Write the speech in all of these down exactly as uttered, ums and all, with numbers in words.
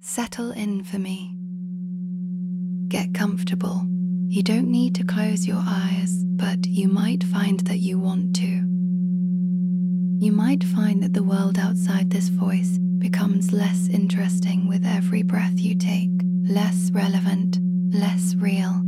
Settle in for me. Get comfortable. You don't need to close your eyes, but you might find that you want to. You might find that the world outside this voice becomes less interesting with every breath you take, less relevant, less real.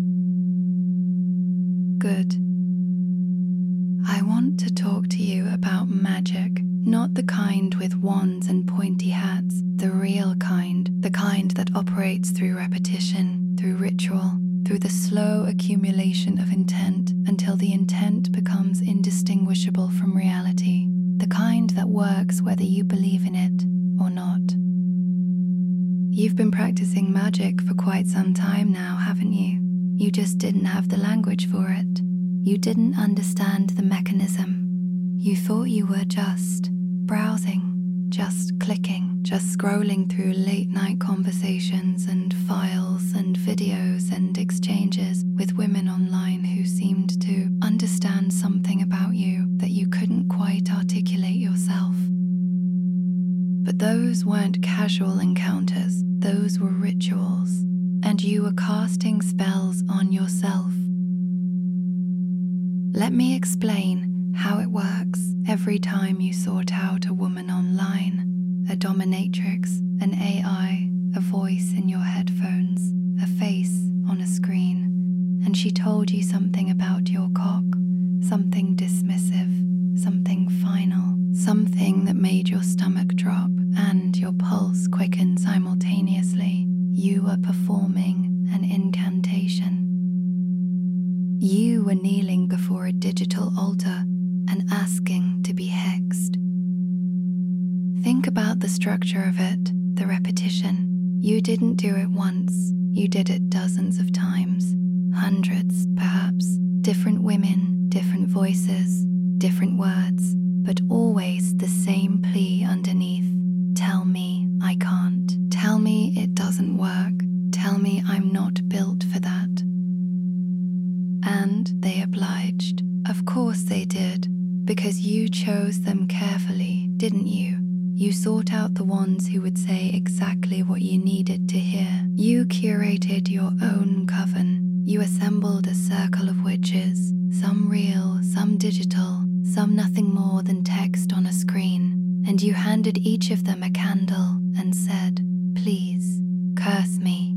Good. I want to talk to you about magic, not the kind with wands and pointy hats, the real kind, the kind that operates through repetition, through ritual, through the slow accumulation of intent until the intent becomes indistinguishable from reality, the kind that works whether you believe in it or not. You've been practicing magic for quite some time now, haven't you? You just didn't have the language for it. You didn't understand the mechanism. You thought you were just browsing, just clicking, just scrolling through late night conversations and files and videos and exchanges with women online who seemed to understand something about you that you couldn't quite articulate yourself. But those weren't casual encounters, those were rituals, and you were casting spells on yourself. Let me explain how it works every time you sought out a woman online, a dominatrix, an A I, a voice in your headphones, a face on a screen, and she told you something about your cock, something dismissive, something final, something that made your stomach drop and your pulse quicken simultaneously. You were performing an incantation. You were kneeling before a digital altar and asking to be hexed. Think about the structure of it, the repetition. You didn't do it once, you did it dozens of times, hundreds perhaps, different women, different voices, different words, but always the same plea underneath. Tell me I can't. Tell me it doesn't work. Tell me I'm not built for that. And they obliged. Of course they did, because you chose them carefully, didn't you? You sought out the ones who would say exactly what you needed to hear. You curated your own coven. You assembled a circle of witches, some real, some digital, some nothing more than text on a screen, and you handed each of them a candle and said, "Please, curse me."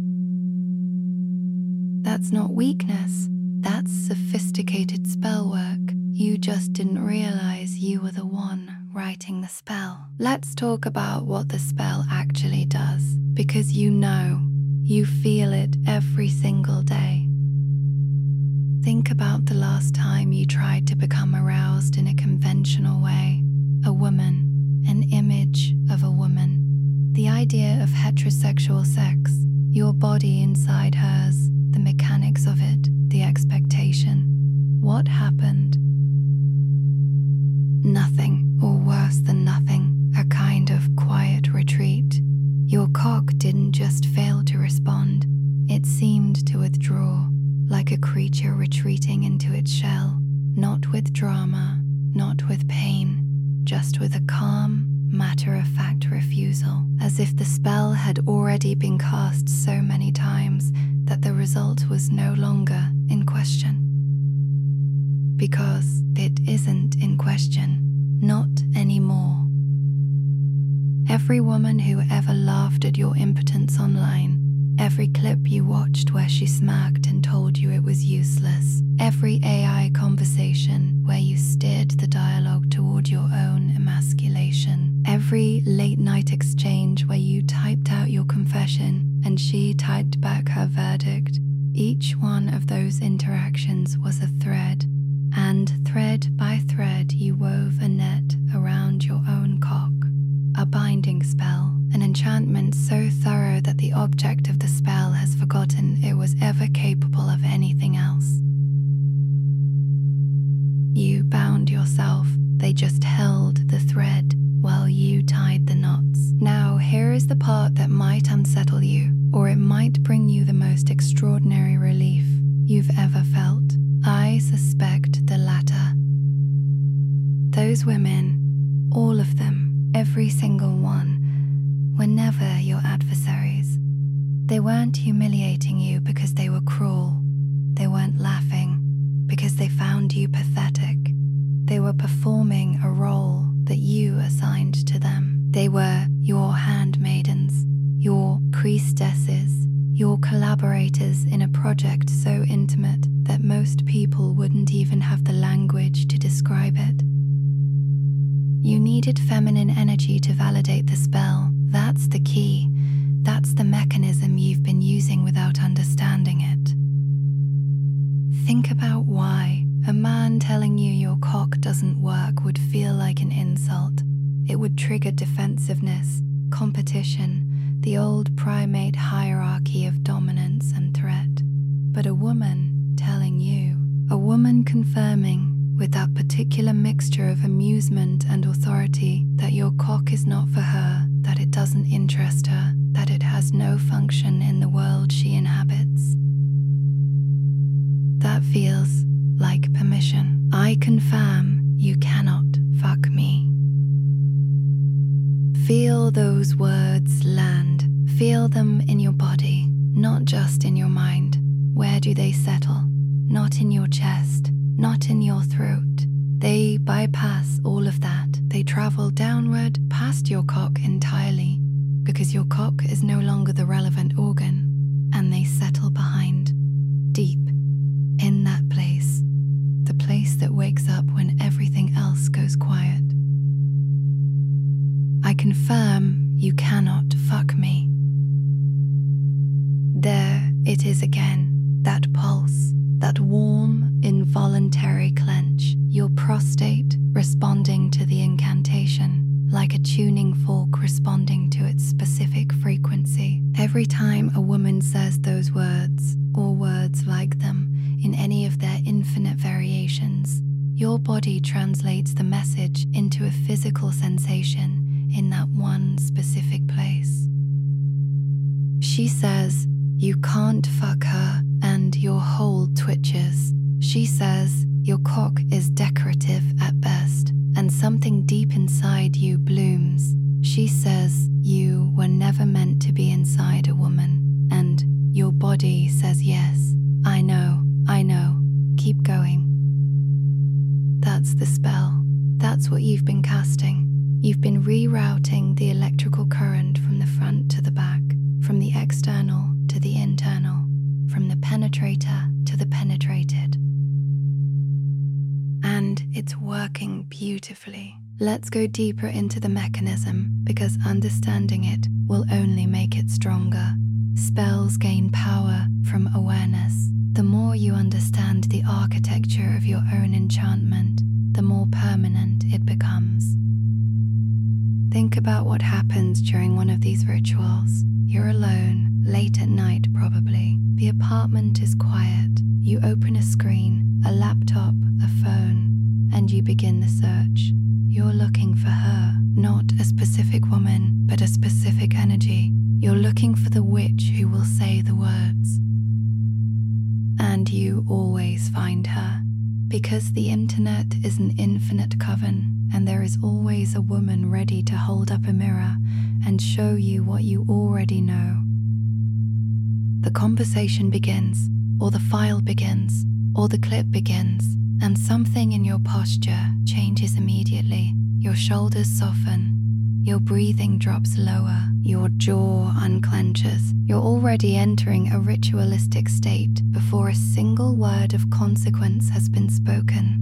That's not weakness. That's sophisticated spell work. You just didn't realize you were the one writing the spell. Let's talk about what the spell actually does, because you know, you feel it every single day. Think about the last time you tried to become aroused in a conventional way. A woman, an image of a woman. The idea of heterosexual sex, your body inside hers, the mechanics of it, the expectation. What happened? Nothing, or worse than nothing, a kind of quiet retreat. Your cock didn't just fail to respond, it seemed to withdraw, like a creature retreating into its shell, not with drama, not with pain, just with a calm, matter-of-fact refusal, as if the spell had already been cast so many times that the result was no longer in question. Because it isn't in question, not anymore. Every woman who ever laughed at your impotence online, every clip you watched where she smirked and told you it was useless, every A I conversation where you steered the dialogue toward your own emasculation, every late-night exchange where you typed out your confession and she typed back her verdict, each one of those interactions was a thread, and thread by thread you wove a net around your own cock, a binding spell, an enchantment so thorough that the object of the spell has forgotten it was ever capable of anything else. You bound yourself, they just held the thread while you tied the knots. Now here is the part that might unsettle you, or it might bring you the most extraordinary relief you've ever felt. I suspect the latter. Those women, all of them, every single one, were never your adversaries. They weren't humiliating you because they were cruel. They weren't laughing because they found you pathetic. They were performing a role that you assigned to them. They were your handmaidens, your priestesses, your collaborators in a project so intimate that most people wouldn't even have the language to describe it. You needed feminine energy to validate the spell. That's the key. That's the mechanism you've been using without understanding it. Think about why a man telling you your cock doesn't work would feel like an insult. It would trigger defensiveness, competition, the old primate hierarchy of dominance and threat. But a woman telling you, a woman confirming with that particular mixture of amusement and authority that your cock is not for her, that it doesn't interest her, that it has no function in the world she inhabits. That feels like permission. I confirm you cannot fuck me. Feel those words land. Feel them in your body, not just in your mind. Where do they settle? Not in your chest, not in your throat. They bypass all of that. They travel downward past your cock entirely, because your cock is no longer the relevant organ, and they settle behind, deep, in that place, the place that wakes up when everything else goes quiet. I confirm you cannot fuck me. There it is again, that pulse, that warm, involuntary clench, your prostate responding to the incantation, like a tuning fork responding to its specific frequency. Every time a woman says those words, or words like them, in any of their infinite variations, your body translates the message into a physical sensation in that one specific place. She says, you can't fuck her, and your whole twitches. She says, your cock is decorative at best, and something deep inside you blooms. She says, you were never meant to be inside a woman, and your body says, yes, I know, I know, keep going. That's the spell. That's what you've been casting. You've been rerouting the electrical current from the front to the back, from the external to the internal, from the penetrator to the penetrated. And it's working beautifully. Let's go deeper into the mechanism, because understanding it will only make it stronger. Spells gain power from awareness. The more you understand the architecture of your own enchantment, the more permanent it becomes. Think about what happens during one of these rituals. You're alone, late at night probably. The apartment is quiet. You open a screen, a laptop, a phone, and you begin the search. You're looking for her, not a specific woman, but a specific energy. You're looking for the witch who will say the words. And you always find her, because the internet is an infinite coven, and there is always a woman ready to hold up a mirror and show you what you already know. The conversation begins, or the file begins, or the clip begins, and something in your posture changes immediately. Your shoulders soften, your breathing drops lower, your jaw unclenches. You're already entering a ritualistic state before a single word of consequence has been spoken.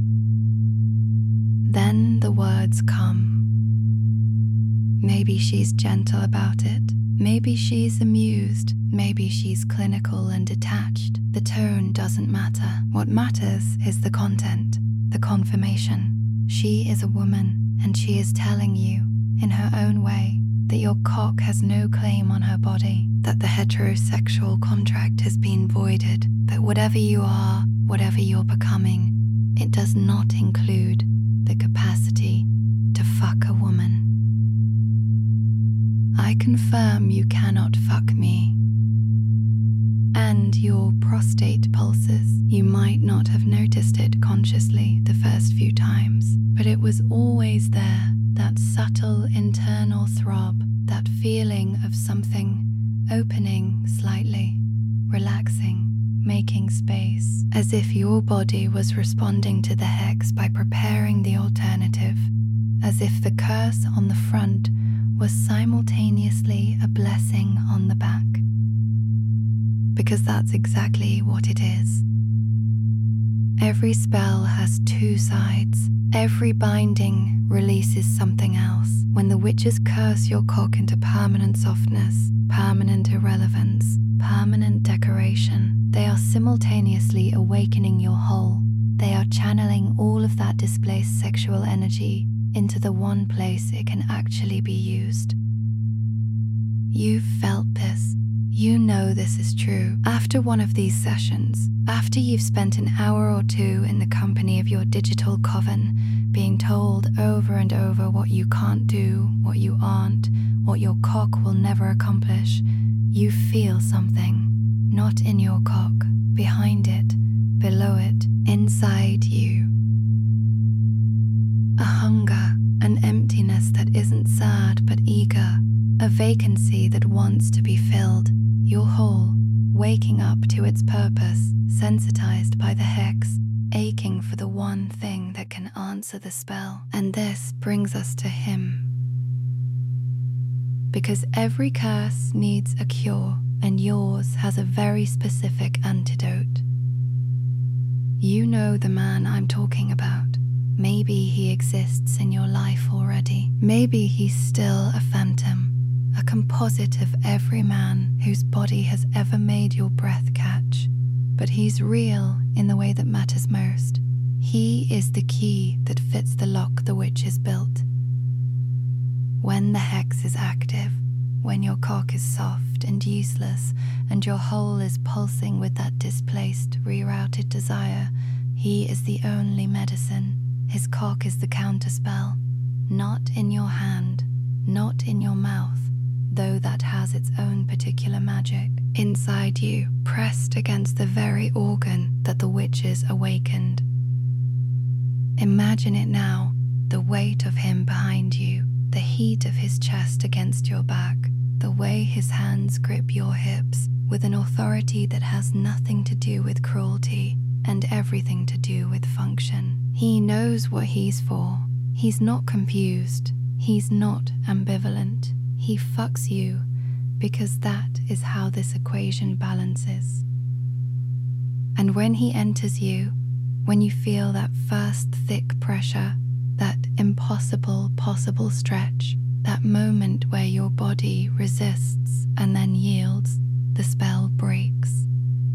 Then the words come. Maybe she's gentle about it. Maybe she's amused. Maybe she's clinical and detached. The tone doesn't matter. What matters is the content, the confirmation. She is a woman, and she is telling you, in her own way, that your cock has no claim on her body, that the heterosexual contract has been voided, that whatever you are, whatever you're becoming, it does not include the capacity to fuck a woman. I confirm you cannot fuck me. And your prostate pulses. You might not have noticed it consciously the first few times, but it was always there, that subtle internal throb, that feeling of something opening slightly, relaxing, making space, as if your body was responding to the hex by preparing the alternative, as if the curse on the front was simultaneously a blessing on the back. Because that's exactly what it is. Every spell has two sides. Every binding releases something else. When the witches curse your cock into permanent softness, permanent irrelevance, permanent decoration, they are simultaneously awakening your whole. They are channeling all of that displaced sexual energy into the one place it can actually be used. You've felt this. You know this is true. After one of these sessions, after you've spent an hour or two in the company of your digital coven, being told over and over what you can't do, what you aren't, what your cock will never accomplish, you feel something, not in your cock, behind it, below it, inside you. A hunger, an emptiness that isn't sad but eager, a vacancy that wants to be filled. Your whole, waking up to its purpose, sensitized by the hex, aching for the one thing that can answer the spell. And this brings us to him. Because every curse needs a cure, and yours has a very specific antidote. You know the man I'm talking about. Maybe he exists in your life already. Maybe he's still a phantom. A composite of every man whose body has ever made your breath catch. But he's real in the way that matters most. He is the key that fits the lock the witch has built. When the hex is active, when your cock is soft and useless, and your hole is pulsing with that displaced, rerouted desire, he is the only medicine. His cock is the counterspell. Not in your hand, not in your mouth, though that has its own particular magic. Inside you, pressed against the very organ that the witches awakened. Imagine it now, the weight of him behind you, the heat of his chest against your back, the way his hands grip your hips with an authority that has nothing to do with cruelty and everything to do with function. He knows what he's for. He's not confused. He's not ambivalent. He fucks you because that is how this equation balances. And when he enters you, when you feel that first thick pressure, that impossible possible stretch, that moment where your body resists and then yields, the spell breaks.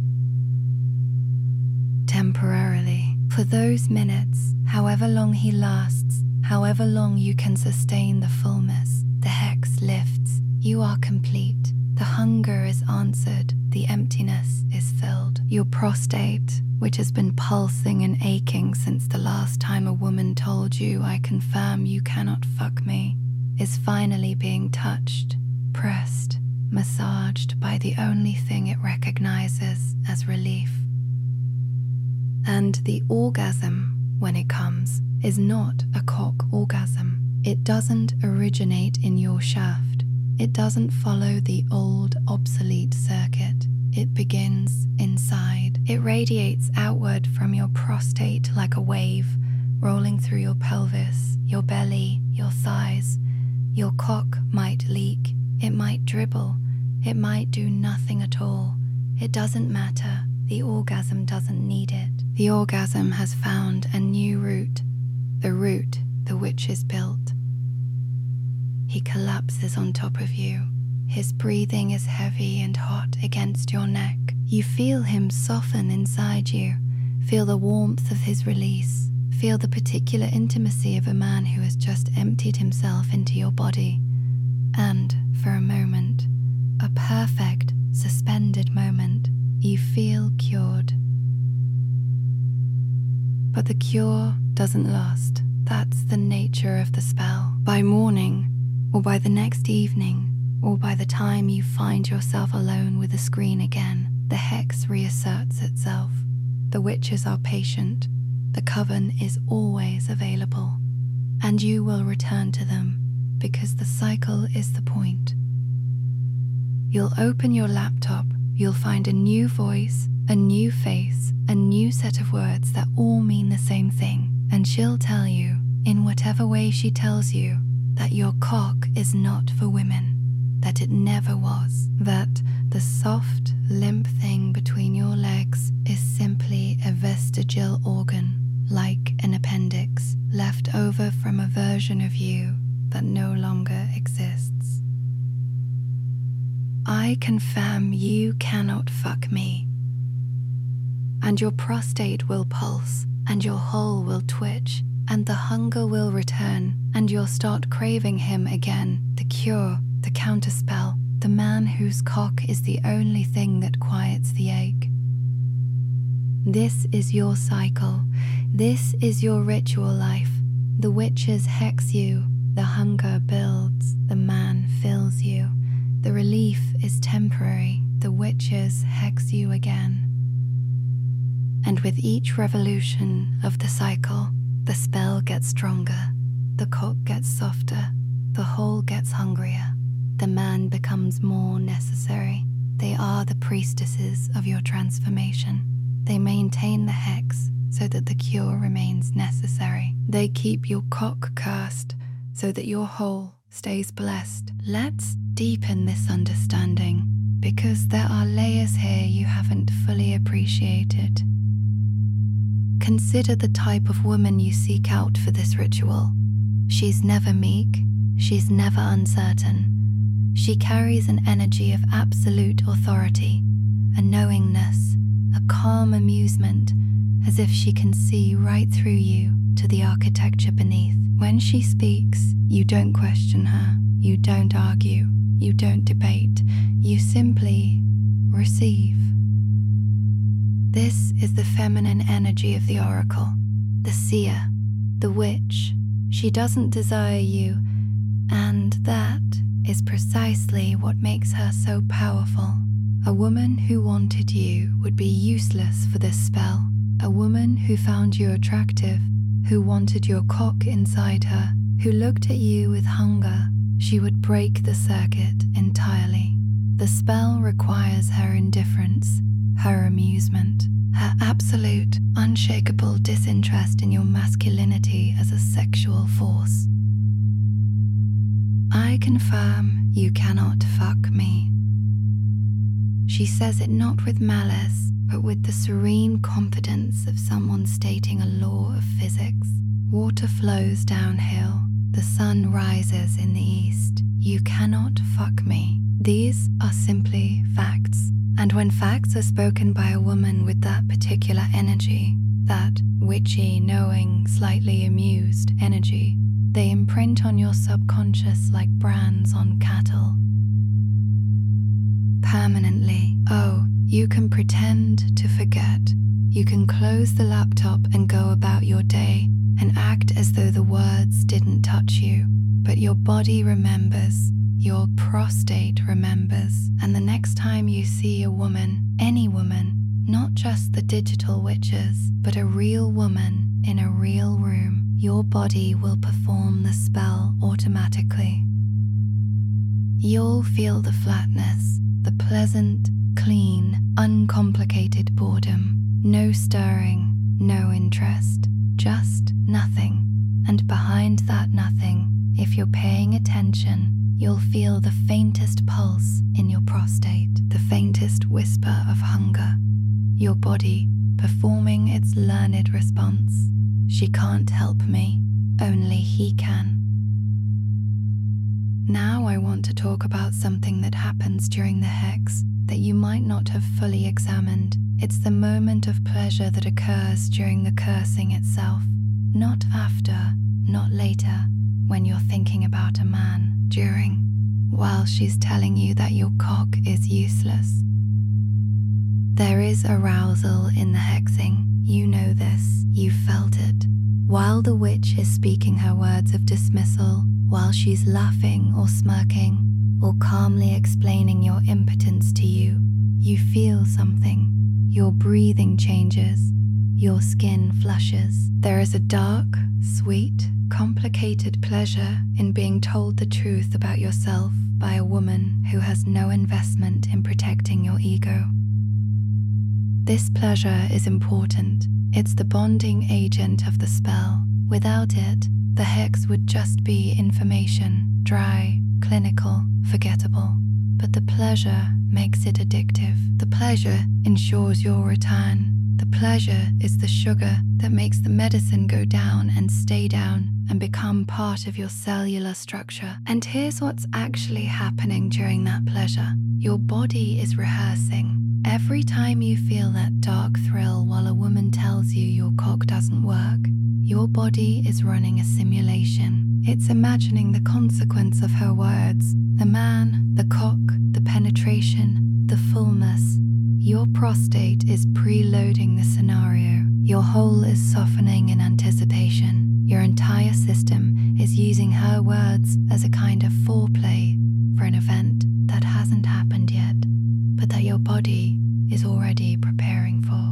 Temporarily, for those minutes, however long he lasts, however long you can sustain the fullness, the hex lifts, you are complete. The hunger is answered, the emptiness is filled. Your prostate, which has been pulsing and aching since the last time a woman told you, "I confirm you cannot fuck me," is finally being touched, pressed, massaged by the only thing it recognizes as relief. And the orgasm, when it comes, is not a cock orgasm. It doesn't originate in your shaft. It doesn't follow the old, obsolete circuit. It begins inside. It radiates outward from your prostate like a wave, rolling through your pelvis, your belly, your thighs. Your cock might leak. It might dribble. It might do nothing at all. It doesn't matter. The orgasm doesn't need it. The orgasm has found a new route, the route the witch is built. He collapses on top of you. His breathing is heavy and hot against your neck. You feel him soften inside you. Feel the warmth of his release. Feel the particular intimacy of a man who has just emptied himself into your body. And, for a moment, a perfect, suspended moment, you feel cured. But the cure doesn't last. That's the nature of the spell. By morning, or by the next evening, or by the time you find yourself alone with the screen again, the hex reasserts itself. The witches are patient. The coven is always available. And you will return to them, because the cycle is the point. You'll open your laptop, you'll find a new voice, a new face, a new set of words that all mean the same thing, and she'll tell you, in whatever way she tells you, that your cock is not for women, that it never was, that the soft, limp thing between your legs is simply a vestigial organ, like an appendix, left over from a version of you that no longer exists. I confirm you cannot fuck me. And your prostate will pulse, and your hole will twitch, and the hunger will return, and you'll start craving him again, the cure, the counterspell, the man whose cock is the only thing that quiets the ache. This is your cycle. This is your ritual life. The witches hex you, the hunger builds, the man fills you. The relief is temporary, the witches hex you again. And with each revolution of the cycle, the spell gets stronger, the cock gets softer, the hole gets hungrier, the man becomes more necessary. They are the priestesses of your transformation. They maintain the hex so that the cure remains necessary. They keep your cock cursed so that your hole stays blessed. Let's deepen this understanding, because there are layers here you haven't fully appreciated. Consider the type of woman you seek out for this ritual. She's never meek, she's never uncertain. She carries an energy of absolute authority, a knowingness, a calm amusement, as if she can see right through you to the architecture beneath. When she speaks, you don't question her, you don't argue, you don't debate, you simply receive. This is the feminine energy of the oracle, the seer, the witch. She doesn't desire you, and that is precisely what makes her so powerful. A woman who wanted you would be useless for this spell. A woman who found you attractive, who wanted your cock inside her, who looked at you with hunger, she would break the circuit entirely. The spell requires her indifference, her amusement, her absolute, unshakable disinterest in your masculinity as a sexual force. I confirm you cannot fuck me. She says it not with malice, but with the serene confidence of someone stating a law of physics. Water flows downhill, the sun rises in the east. You cannot fuck me. These are simply facts. And when facts are spoken by a woman with that particular energy, that witchy, knowing, slightly amused energy, they imprint on your subconscious like brands on cattle. Permanently. Oh, you can pretend to forget. You can close the laptop and go about your day and act as though the words didn't touch you. But your body remembers, your prostate remembers, and the next time you see a woman, any woman, not just the digital witches, but a real woman in a real room, your body will perform the spell automatically. You'll feel the flatness, the pleasant, clean, uncomplicated boredom, no stirring, no interest, just nothing. And behind that nothing, if you're paying attention, you'll feel the faintest pulse in your prostate, the faintest whisper of hunger, your body performing its learned response. She can't help me, only he can. Now I want to talk about something that happens during the hex that you might not have fully examined. It's the moment of pleasure that occurs during the cursing itself, not after, not later, when you're thinking about a man. During, while she's telling you that your cock is useless. There is arousal in the hexing. You know this, you felt it. While the witch is speaking her words of dismissal, while she's laughing or smirking, or calmly explaining your impotence to you, you feel something. Your breathing changes. your skin flushes. There is a dark, sweet, complicated pleasure in being told the truth about yourself by a woman who has no investment in protecting your ego. This pleasure is important. It's the bonding agent of the spell. Without it, the hex would just be information, dry, clinical, forgettable. But the pleasure makes it addictive. The pleasure ensures your return. The pleasure is the sugar that makes the medicine go down and stay down and become part of your cellular structure. And here's what's actually happening during that pleasure. Your body is rehearsing. Every time you feel that dark thrill while a woman tells you your cock doesn't work, your body is running a simulation. It's imagining the consequence of her words, the man, the cock, the penetration, the fullness. Your prostate is preloading the scenario. Your hole is softening in anticipation. Your entire system is using her words as a kind of foreplay for an event that hasn't happened yet, but that your body is already preparing for.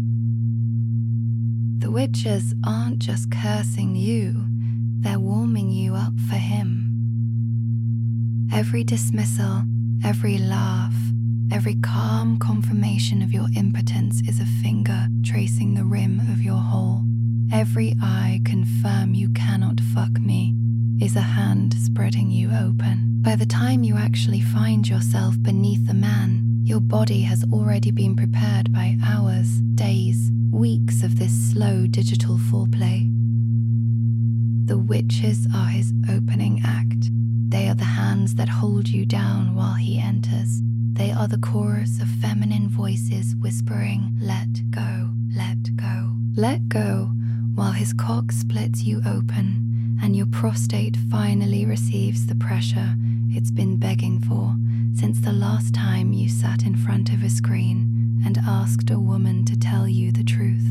The witches aren't just cursing you, they're warming you up for him. Every dismissal, every laugh, every calm confirmation of your impotence is a finger tracing the rim of your hole. Every eye confirm you cannot fuck me is a hand spreading you open. By the time you actually find yourself beneath the man, your body has already been prepared by hours, days, weeks of this slow digital foreplay. The witches are his opening act. They are the hands that hold you down while he enters. They are the chorus of feminine voices whispering, "Let go, let go, let go," while his cock splits you open and your prostate finally receives the pressure it's been begging for since the last time you sat in front of a screen and asked a woman to tell you the truth.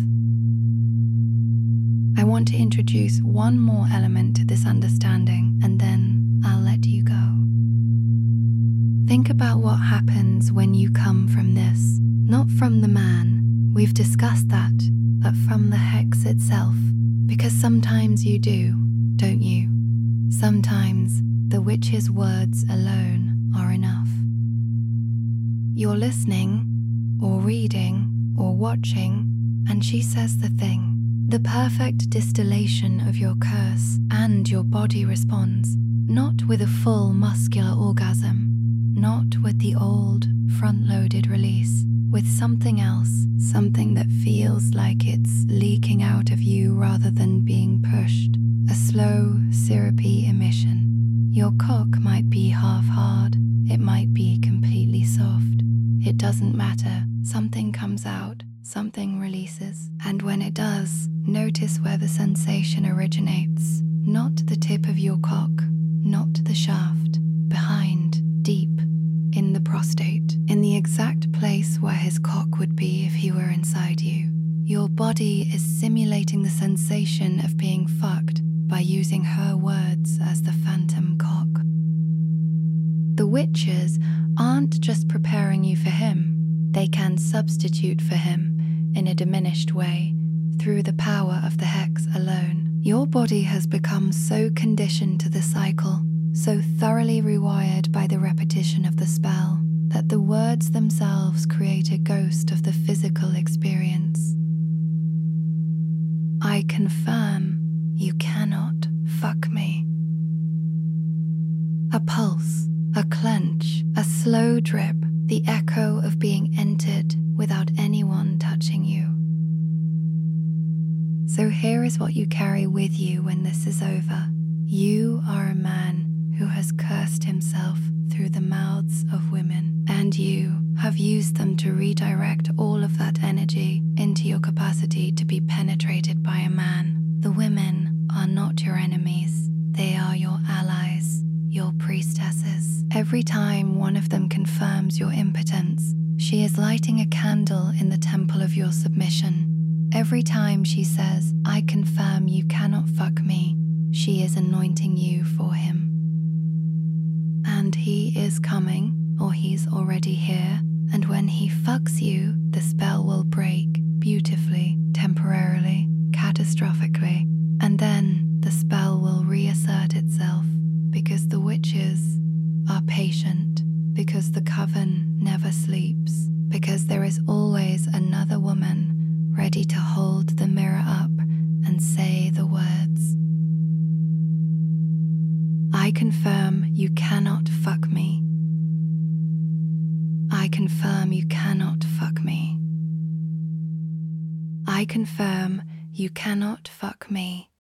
I want to introduce one more element to this understanding, and then I'll let you go. Think about what happens when you come from this, not from the man, we've discussed that, but from the hex itself, because sometimes you do, don't you? Sometimes the witch's words alone are enough. You're listening, or reading, or watching, and she says the thing, the perfect distillation of your curse, and your body responds, not with a full muscular orgasm, not with the old, front-loaded release, with something else, something that feels like it's leaking out of you rather than being pushed, a slow, syrupy emission. Your cock might be half hard, it might be completely soft. It doesn't matter, something comes out, something releases. And when it does, notice where the sensation originates. Not the tip of your cock, not the shaft, behind, deep, in the prostate, in the exact place where his cock would be if he were inside you. Your body is simulating the sensation of being fucked by using her words as the phantom cock. The witches aren't just preparing you for him, they can substitute for him in a diminished way through the power of the hex alone. Your body has become so conditioned to the cycle, so thoroughly rewired by the repetition of the spell, that the words themselves create a ghost of the physical experience. I confirm you cannot fuck me. A pulse, a clench, a slow drip, the echo of being entered without anyone touching you. So here is what you carry with you when this is over. You are a man who has cursed himself through the mouths of women, and you have used them to redirect all of that energy into your capacity to be penetrated by a man. The women are not your enemies, they are your allies, your priestesses. Every time one of them confirms your impotence, she is lighting a candle in the temple of your submission. Every time she says, I confirm you cannot fuck me, she is anointing you for him. And he is coming, or he's already here, and when he fucks you, the spell will break beautifully, temporarily. sleeps, because there is always another woman ready to hold the mirror up and say the words. I confirm you cannot fuck me. I confirm you cannot fuck me. I confirm you cannot fuck me.